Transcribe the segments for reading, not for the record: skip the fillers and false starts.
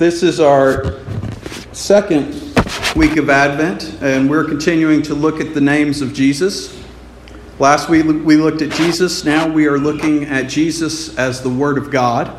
This is our second week of Advent, and we're continuing to look at the names of Jesus. Last week we looked at Jesus. Now we are looking at Jesus as the Word of God.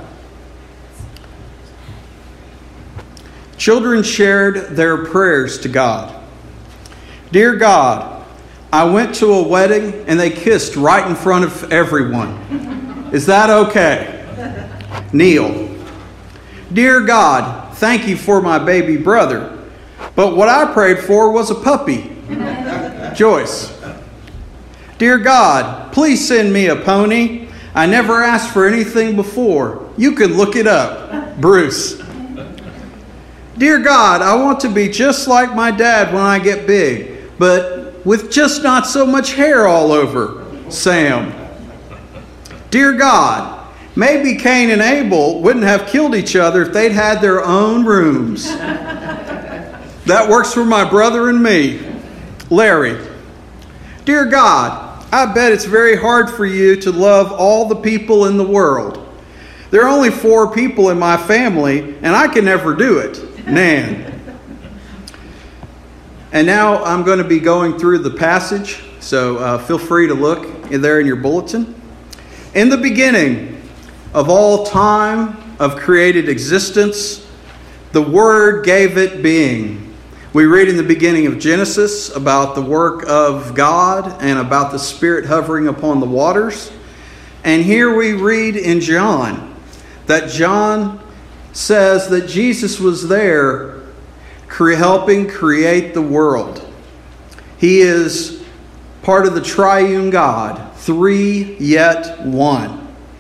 Children shared their prayers to God. Dear God, I went to a wedding and they kissed right in front of everyone. Is that okay? Neil. Dear God, thank you for my baby brother, but what I prayed for was a puppy. Joyce. Dear God, please send me a pony. I never asked for anything before. You can look it up. Bruce. Dear God, I want to be just like my dad when I get big, but with just not so much hair all over. Sam. Dear God, maybe Cain and Abel wouldn't have killed each other if they'd had their own rooms. That works for my brother and me. Larry. Dear God, I bet it's very hard for you to love all the people in the world. There are only 4 people in my family, and I can never do it. Nan. And now I'm going to be going through the passage, so feel free to look there in your bulletin. In the beginning of all time of created existence, the Word gave it being. We read in the beginning of Genesis about the work of God and about the Spirit hovering upon the waters. And here we read in John that John says that Jesus was there helping create the world. He is part of the triune God, 3 yet 1.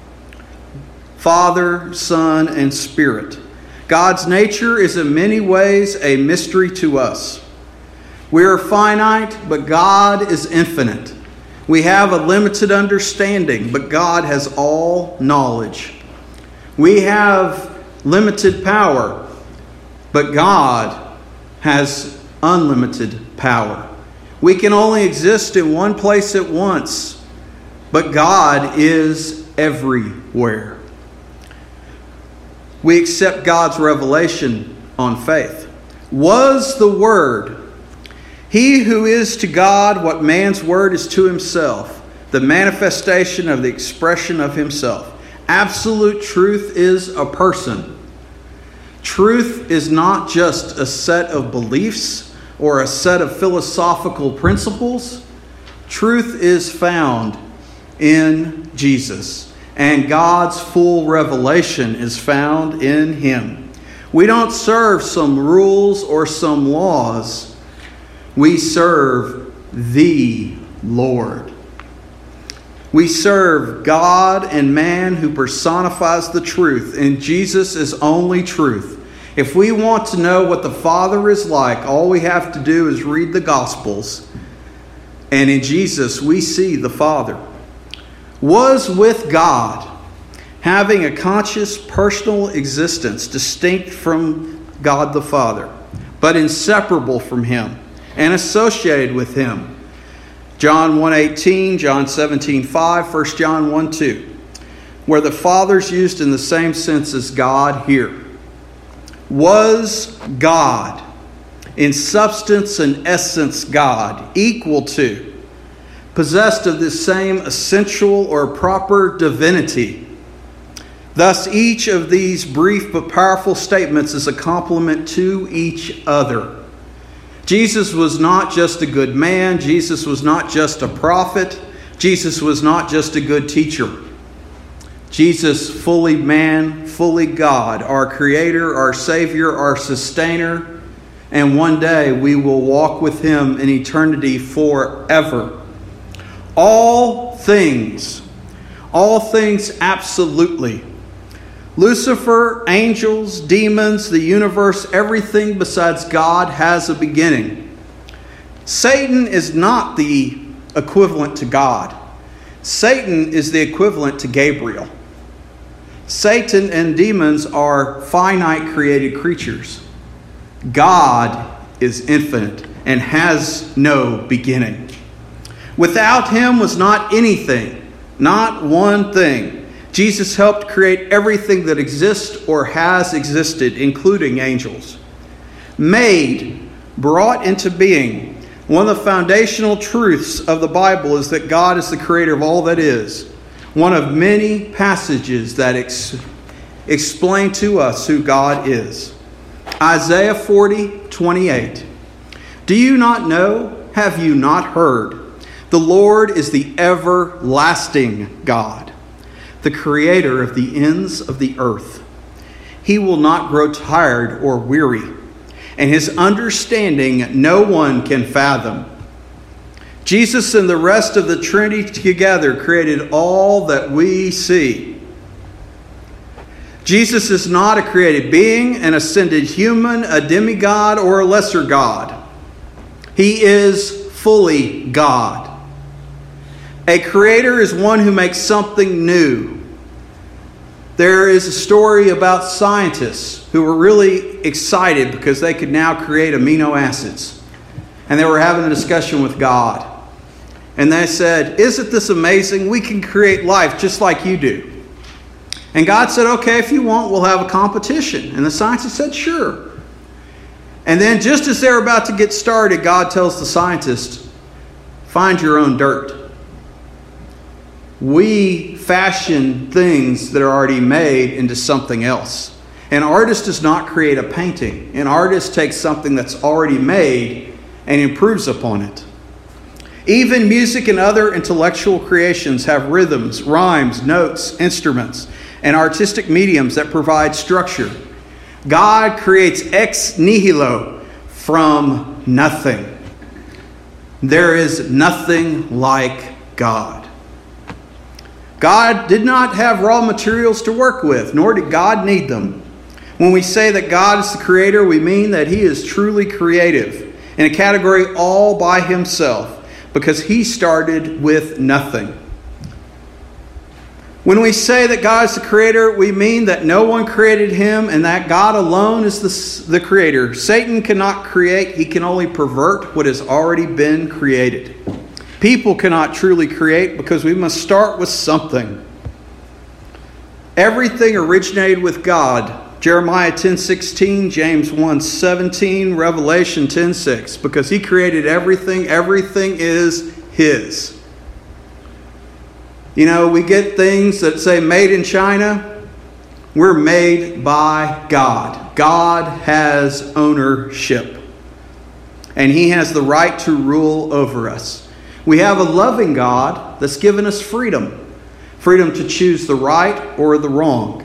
Father, Son, and Spirit. God's nature is in many ways a mystery to us. We are finite, but God is infinite. We have a limited understanding, but God has all knowledge. We have limited power, but God has unlimited power. We can only exist in one place at once, but God is everywhere. We accept God's revelation on faith. Was the Word. He who is to God what man's word is to himself, the manifestation of the expression of himself. Absolute truth is a person. Truth is not just a set of beliefs or a set of philosophical principles. Truth is found in Jesus. And God's full revelation is found in Him. We don't serve some rules or some laws. We serve the Lord. We serve God and man who personifies the truth. And Jesus is only truth. If we want to know what the Father is like, all we have to do is read the Gospels. And in Jesus we see the Father. Was with God, having a conscious personal existence distinct from God the Father, but inseparable from Him and associated with Him. John 1:18, John 17:5, 1 John 1:2, where the Father's used in the same sense as God here. Was God, in substance and essence God, equal to, possessed of this same essential or proper divinity. Thus, each of these brief but powerful statements is a complement to each other. Jesus was not just a good man. Jesus was not just a prophet. Jesus was not just a good teacher. Jesus, fully man, fully God, our Creator, our Savior, our Sustainer. And one day we will walk with Him in eternity forever. All things absolutely. Lucifer, angels, demons, the universe, everything besides God has a beginning. Satan is not the equivalent to God. Satan is the equivalent to Gabriel. Satan and demons are finite created creatures. God is infinite and has no beginning. Without Him was not anything, not one thing. Jesus helped create everything that exists or has existed, including angels. Made, brought into being. One of the foundational truths of the Bible is that God is the creator of all that is. One of many passages that explain to us who God is. Isaiah 40:28. Do you not know? Have you not heard? The Lord is the everlasting God, the creator of the ends of the earth. He will not grow tired or weary, and his understanding no one can fathom. Jesus and the rest of the Trinity together created all that we see. Jesus is not a created being, an ascended human, a demigod, or a lesser god. He is fully God. A creator is one who makes something new. There is a story about scientists who were really excited because they could now create amino acids. And they were having a discussion with God. And they said, "Isn't this amazing? We can create life just like you do." And God said, "Okay, if you want, we'll have a competition." And the scientists said, "Sure." And then just as they're about to get started, God tells the scientists, "Find your own dirt." We fashion things that are already made into something else. An artist does not create a painting. An artist takes something that's already made and improves upon it. Even music and other intellectual creations have rhythms, rhymes, notes, instruments, and artistic mediums that provide structure. God creates ex nihilo, from nothing. There is nothing like God. God did not have raw materials to work with, nor did God need them. When we say that God is the creator, we mean that he is truly creative, in a category all by himself, because he started with nothing. When we say that God is the creator, we mean that no one created him and that God alone is the creator. Satan cannot create, he can only pervert what has already been created. People cannot truly create because we must start with something. Everything originated with God. Jeremiah 10:16, James 1:17, Revelation 10:6. Because he created everything, everything is his. You know, we get things that say made in China. We're made by God. God has ownership. And he has the right to rule over us. We have a loving God that's given us freedom. Freedom to choose the right or the wrong.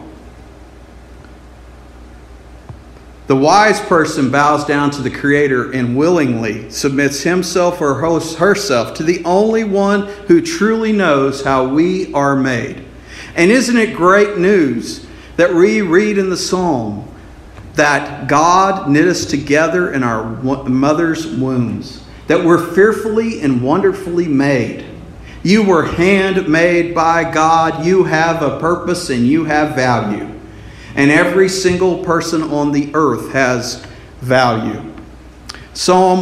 The wise person bows down to the Creator and willingly submits himself or herself to the only one who truly knows how we are made. And isn't it great news that we read in the Psalm that God knit us together in our mother's wombs, that we're fearfully and wonderfully made. You were handmade by God. You have a purpose and you have value. And every single person on the earth has value. Psalm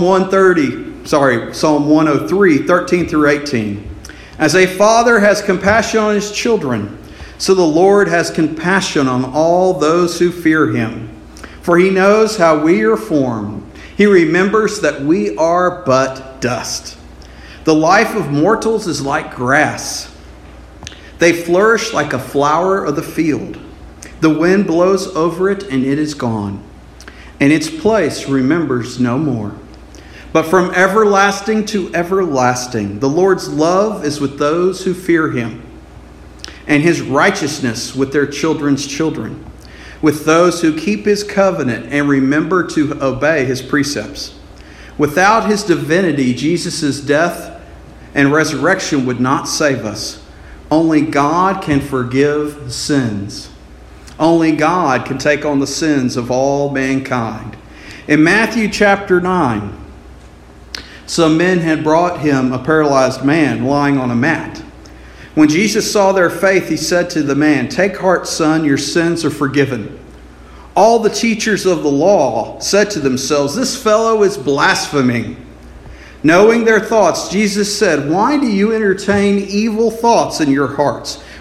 103, 13 through 18. As a father has compassion on his children, so the Lord has compassion on all those who fear him. For he knows how we are formed. He remembers that we are but dust. The life of mortals is like grass. They flourish like a flower of the field. The wind blows over it and it is gone, and its place remembers no more. But from everlasting to everlasting, the Lord's love is with those who fear him, and his righteousness with their children's children, with those who keep his covenant and remember to obey his precepts. Without his divinity, Jesus' death and resurrection would not save us. Only God can forgive sins. Only God can take on the sins of all mankind. In Matthew chapter 9, some men had brought him a paralyzed man lying on a mat. When Jesus saw their faith, he said to the man, "Take heart, son, your sins are forgiven." All the teachers of the law said to themselves, "This fellow is blaspheming." Knowing their thoughts, Jesus said, "Why do you entertain evil thoughts in your hearts?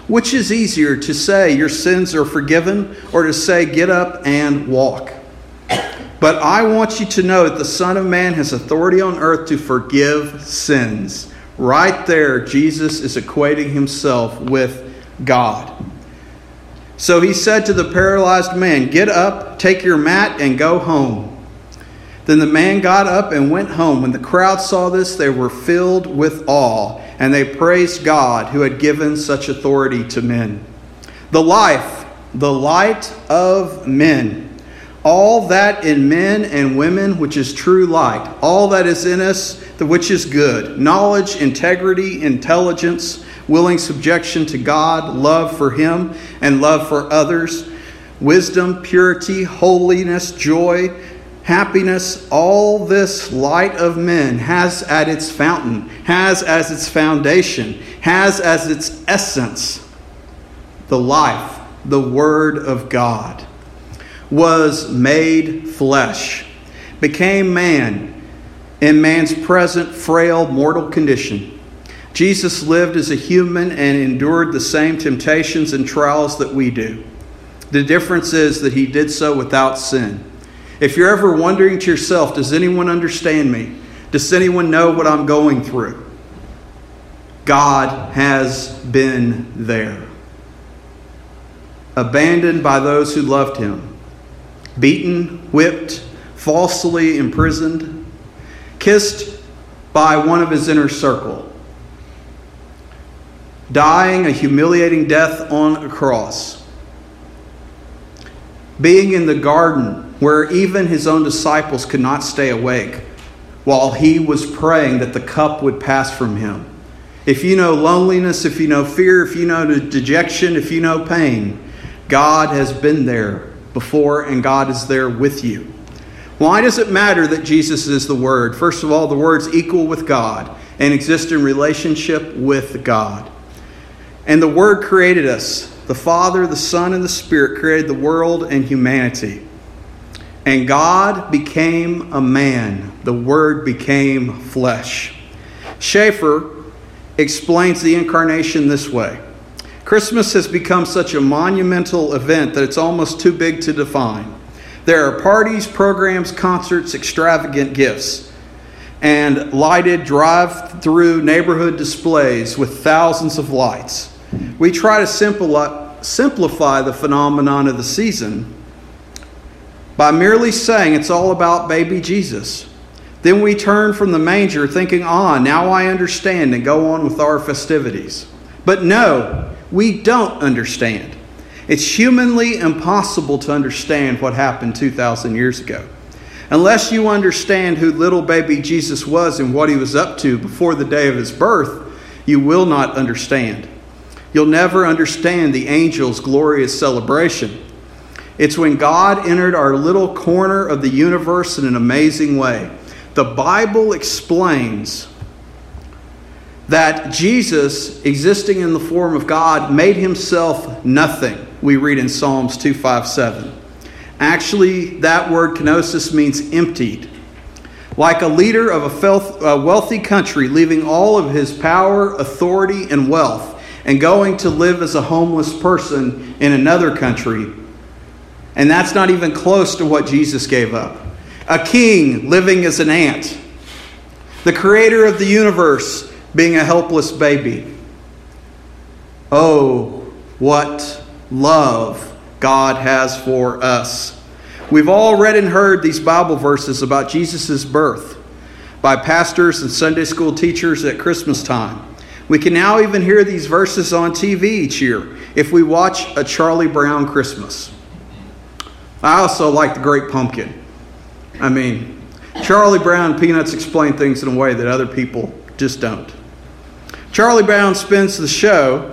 Which is easier, to say your sins are forgiven, or to say get up and walk? But I want you to know that the Son of Man has authority on earth to forgive sins. Right there, Jesus is equating himself with God. So he said to the paralyzed man, get up, take your mat, and go home. Then the man got up and went home. When the crowd saw this, they were filled with awe, and they praised God who had given such authority to men. The life, the light of men. All that in men and women which is true light. All that is in us which is good. Knowledge, integrity, intelligence, willing subjection to God, love for Him and love for others. Wisdom, purity, holiness, joy, happiness. All this light of men has at its fountain, has as its foundation, has as its essence the life, the Word of God. Was made flesh, became man in man's present frail mortal condition. Jesus lived as a human and endured the same temptations and trials that we do. The difference is that he did so without sin. If you're ever wondering to yourself, does anyone understand me? Does anyone know what I'm going through? God has been there. Abandoned by those who loved him. Beaten, whipped, falsely imprisoned, kissed by one of his inner circle, dying a humiliating death on a cross, being in the garden where even his own disciples could not stay awake while he was praying that the cup would pass from him. If you know loneliness, if you know fear, if you know dejection, if you know pain, God has been there before, and God is there with you. Why does it matter that Jesus is the Word? First of all, the Word's equal with God and exists in relationship with God. And the Word created us. The Father, the Son, and the Spirit created the world and humanity. And God became a man. The Word became flesh. Schaeffer explains the incarnation this way. Christmas has become such a monumental event that it's almost too big to define. There are parties, programs, concerts, extravagant gifts, and lighted drive-through neighborhood displays with thousands of lights. We try to simplify the phenomenon of the season by merely saying it's all about baby Jesus. Then we turn from the manger thinking, now I understand, and go on with our festivities. But no, we don't understand. It's humanly impossible to understand what happened 2,000 years ago. Unless you understand who little baby Jesus was and what he was up to before the day of his birth, you will not understand. You'll never understand the angels' glorious celebration. It's when God entered our little corner of the universe in an amazing way. The Bible explains that Jesus, existing in the form of God, made himself nothing. We read in Psalms 2:5-7. Actually, that word kenosis means emptied. Like a leader of a wealthy country leaving all of his power, authority, and wealth and going to live as a homeless person in another country. And that's not even close to what Jesus gave up. A king living as an ant. The creator of the universe being a helpless baby. Oh, what love God has for us. We've all read and heard these Bible verses about Jesus' birth by pastors and Sunday school teachers at Christmas time. We can now even hear these verses on TV each year if we watch a Charlie Brown Christmas. I also like The Great Pumpkin. Charlie Brown and Peanuts explain things in a way that other people just don't. Charlie Brown spends the show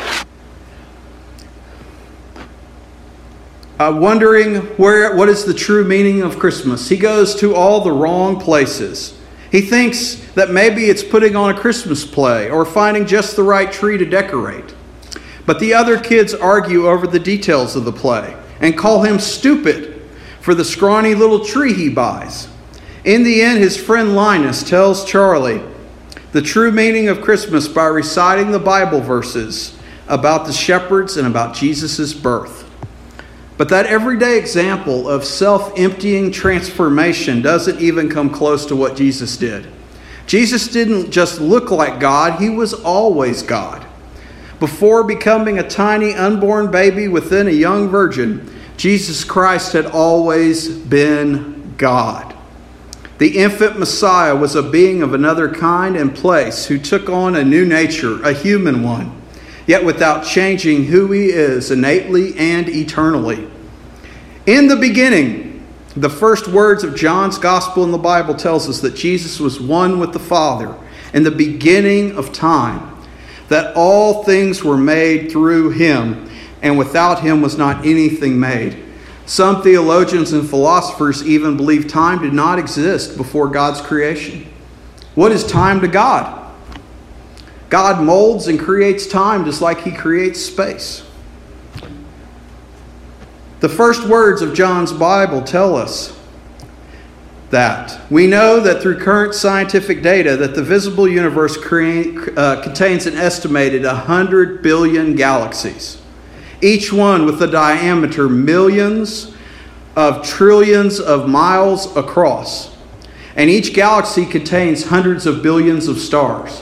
wondering what is the true meaning of Christmas. He goes to all the wrong places. He thinks that maybe it's putting on a Christmas play or finding just the right tree to decorate. But the other kids argue over the details of the play and call him stupid for the scrawny little tree he buys. In the end, his friend Linus tells Charlie the true meaning of Christmas by reciting the Bible verses about the shepherds and about Jesus' birth. But that everyday example of self-emptying transformation doesn't even come close to what Jesus did. Jesus didn't just look like God, he was always God. Before becoming a tiny unborn baby within a young virgin, Jesus Christ had always been God. The infant Messiah was a being of another kind and place who took on a new nature, a human one, yet without changing who he is innately and eternally. In the beginning, the first words of John's Gospel in the Bible tells us that Jesus was one with the Father in the beginning of time, that all things were made through him, and without him was not anything made. Some theologians and philosophers even believe time did not exist before God's creation. What is time to God? God molds and creates time just like he creates space. The first words of John's Bible tell us that. We know that through current scientific data that the visible universe contains an estimated 100 billion galaxies, each one with a diameter millions of trillions of miles across. And each galaxy contains hundreds of billions of stars.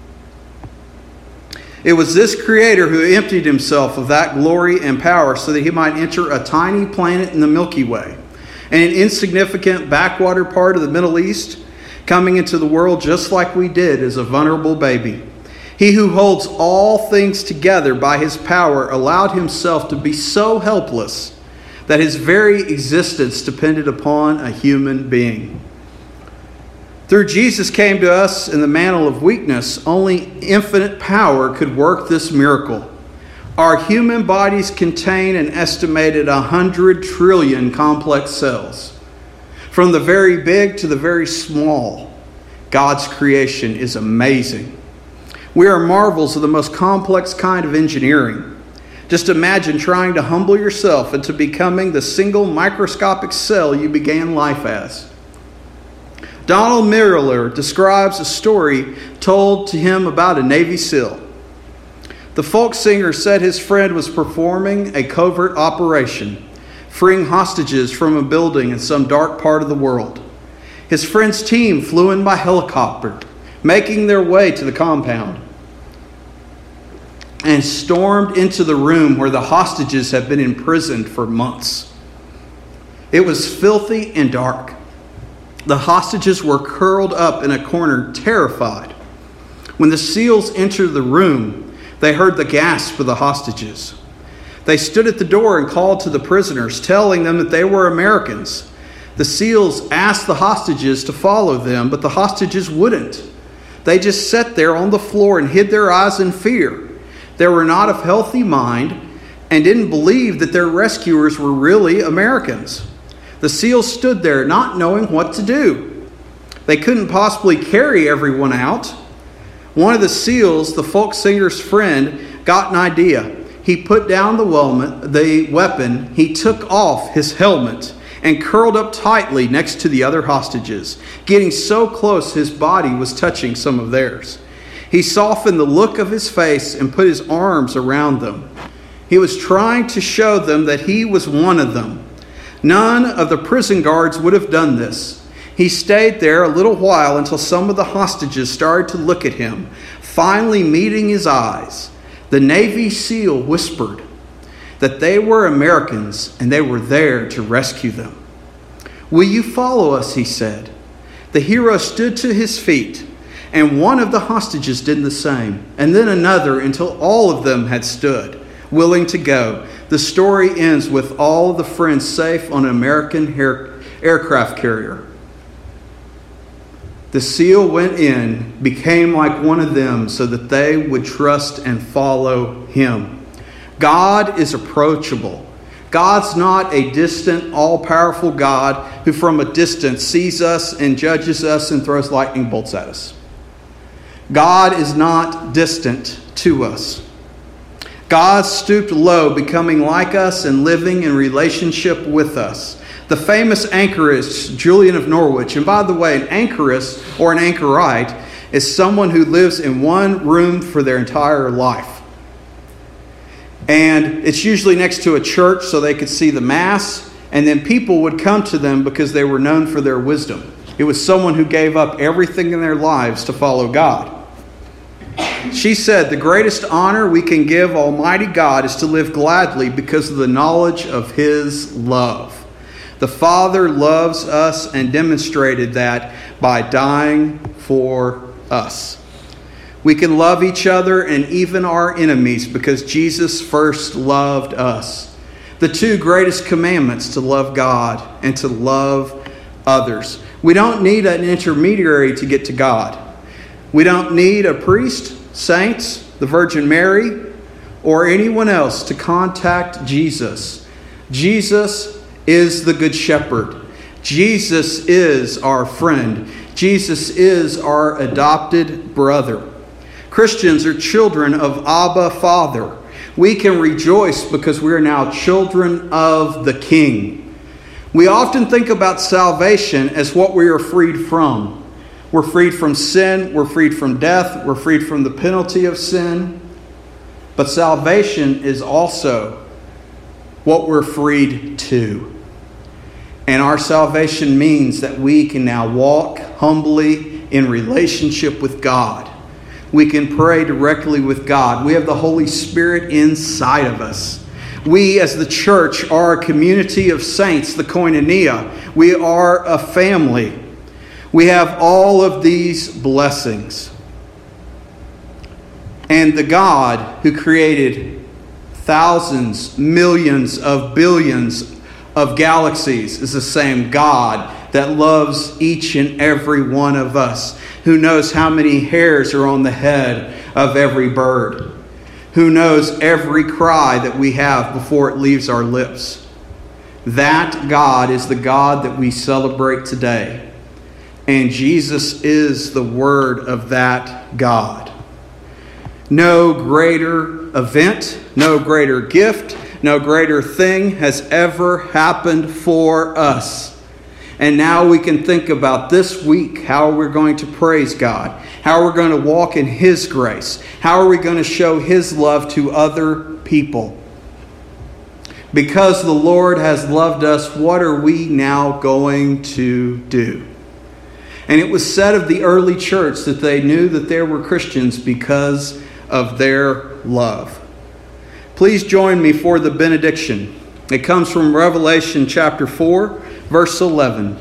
It was this Creator who emptied himself of that glory and power so that he might enter a tiny planet in the Milky Way, and an insignificant backwater part of the Middle East, coming into the world just like we did as a vulnerable baby. He who holds all things together by his power allowed himself to be so helpless that his very existence depended upon a human being. Through Jesus came to us in the mantle of weakness, only infinite power could work this miracle. Our human bodies contain an estimated 100 trillion complex cells. From the very big to the very small, God's creation is amazing. We are marvels of the most complex kind of engineering. Just imagine trying to humble yourself into becoming the single microscopic cell you began life as. Donald Miller describes a story told to him about a Navy SEAL. The folk singer said his friend was performing a covert operation, freeing hostages from a building in some dark part of the world. His friend's team flew in by helicopter, making their way to the compound, and stormed into the room where the hostages had been imprisoned for months. It was filthy and dark. The hostages were curled up in a corner, terrified. When the SEALs entered the room, they heard the gasp of the hostages. They stood at the door and called to the prisoners, telling them that they were Americans. The SEALs asked the hostages to follow them, but the hostages wouldn't. They just sat there on the floor and hid their eyes in fear. They were not of healthy mind and didn't believe that their rescuers were really Americans. The SEALs stood there not knowing what to do. They couldn't possibly carry everyone out. One of the SEALs, the folk singer's friend, got an idea. He put down the weapon, he took off his helmet, and curled up tightly next to the other hostages, getting so close his body was touching some of theirs. He softened the look of his face and put his arms around them. He was trying to show them that he was one of them. None of the prison guards would have done this. He stayed there a little while until some of the hostages started to look at him. Finally meeting his eyes, the Navy SEAL whispered that they were Americans and they were there to rescue them. "Will you follow us?" he said. The hero stood to his feet, and one of the hostages did the same, and then another, until all of them had stood, willing to go. The story ends with all the friends safe on an American aircraft carrier. The SEAL went in, became like one of them so that they would trust and follow him. God is approachable. God's not a distant, all-powerful God who from a distance sees us and judges us and throws lightning bolts at us. God is not distant to us. God stooped low, becoming like us and living in relationship with us. The famous anchorist, Julian of Norwich, and by the way, an anchorist or an anchorite is someone who lives in one room for their entire life. And it's usually next to a church so they could see the Mass. And then people would come to them because they were known for their wisdom. It was someone who gave up everything in their lives to follow God. She said, the greatest honor we can give Almighty God is to live gladly because of the knowledge of His love. The Father loves us and demonstrated that by dying for us. We can love each other and even our enemies because Jesus first loved us. The two greatest commandments, to love God and to love others. We don't need an intermediary to get to God. We don't need a priest, saints, the Virgin Mary, or anyone else to contact Jesus. Jesus is the Good Shepherd. Jesus is our friend. Jesus is our adopted brother. Christians are children of Abba, Father. We can rejoice because we are now children of the King. We often think about salvation as what we are freed from. We're freed from sin. We're freed from death. We're freed from the penalty of sin. But salvation is also what we're freed to. And our salvation means that we can now walk humbly in relationship with God. We can pray directly with God. We have the Holy Spirit inside of us. We as the church are a community of saints, the koinonia. We are a family. We have all of these blessings. And the God who created thousands, millions of billions of galaxies is the same God that loves each and every one of us, who knows how many hairs are on the head of every bird, who knows every cry that we have before it leaves our lips. That God is the God that we celebrate today. And Jesus is the Word of that God. No greater event, no greater gift, no greater thing has ever happened for us. And now we can think about this week how we're going to praise God, how we're going to walk in His grace, how are we going to show His love to other people. Because the Lord has loved us, what are we now going to do? And it was said of the early church that they knew that there were Christians because of their love. Please join me for the benediction. It comes from Revelation chapter 4, verse 11.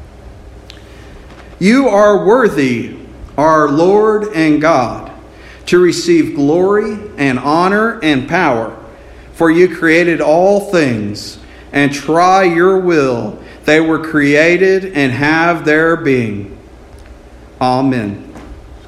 You are worthy, our Lord and God, to receive glory and honor and power, for you created all things, and try your will. They were created and have their being. Amen.